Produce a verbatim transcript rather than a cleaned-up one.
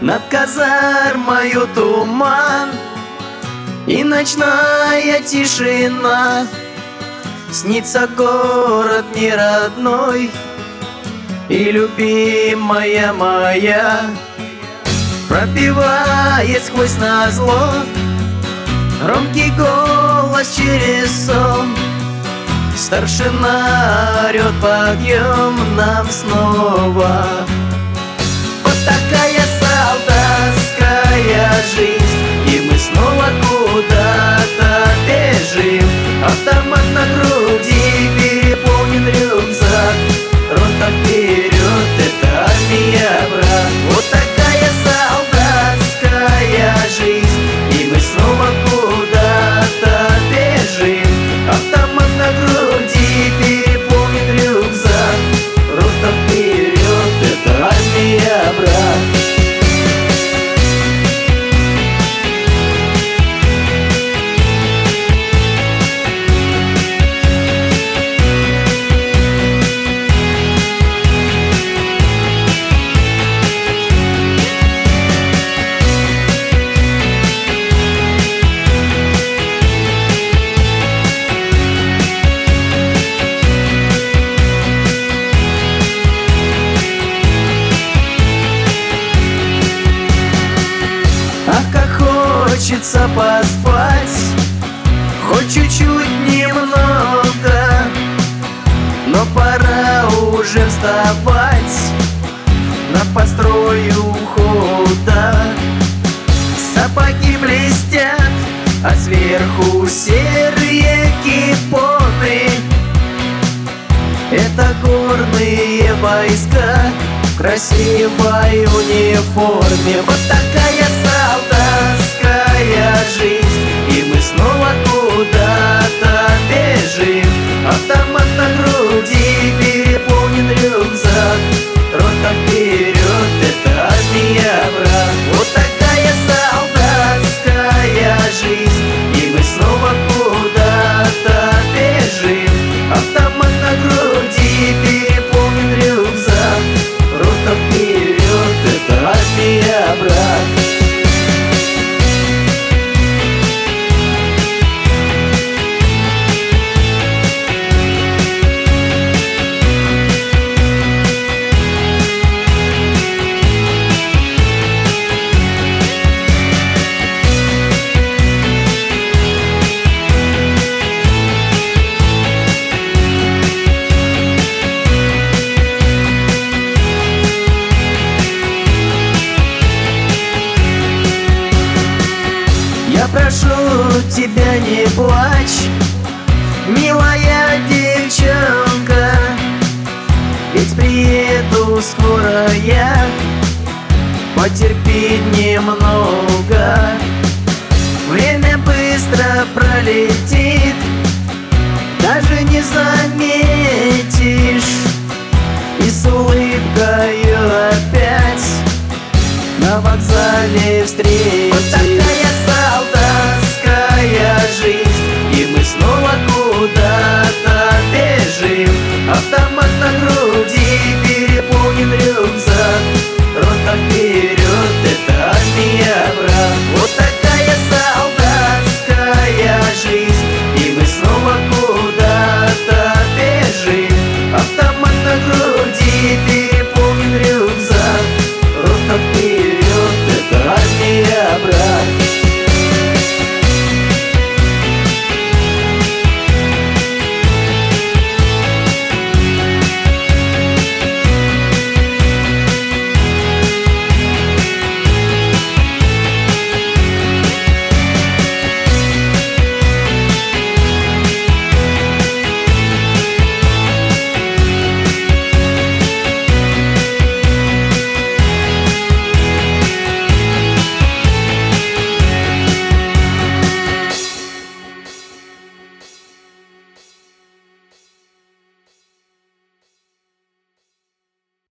Над казармою туман и ночная тишина. Снится город неродной и любимая моя пропевает сквозь назло громкий голос через сон. Старшина орёт: подъем нам снова. Вот такая солдатская жизнь, и мы снова куда-то бежим. Автомат на груди, переполнен рюкзак, рота вперед, это армия, брат. Вот такая солдатская жизнь, и мы снова куда-то бежим. Автомат на груди, переполнен рюкзак, рота вперед, это армия, брат. Хочется поспать, хоть чуть-чуть немного, но пора уже вставать на построй ухода. Сапоги блестят, а сверху серые кипоны. Это горные войска в красивой униформе. Вот такая солдатская жизнь, и мы снова куда-то бежим. Автомат на груди, переполнен рюкзак, рота вперед, это армия, брат. Вот такая солдатская жизнь, и мы снова куда-то бежим. Автомат на груди, переполнен рюкзак, рота вперед, это армия, брат. Я прошу тебя, не плачь, милая девчонка, ведь приеду скоро я, потерпи немного. Время быстро пролетит, даже не заметишь, и с улыбкою опять на вокзале встретишь. Вот такая солдатская жизнь, и мы снова куда-то бежим. Автомат на груди, переполнен рюкзак, рота вперед.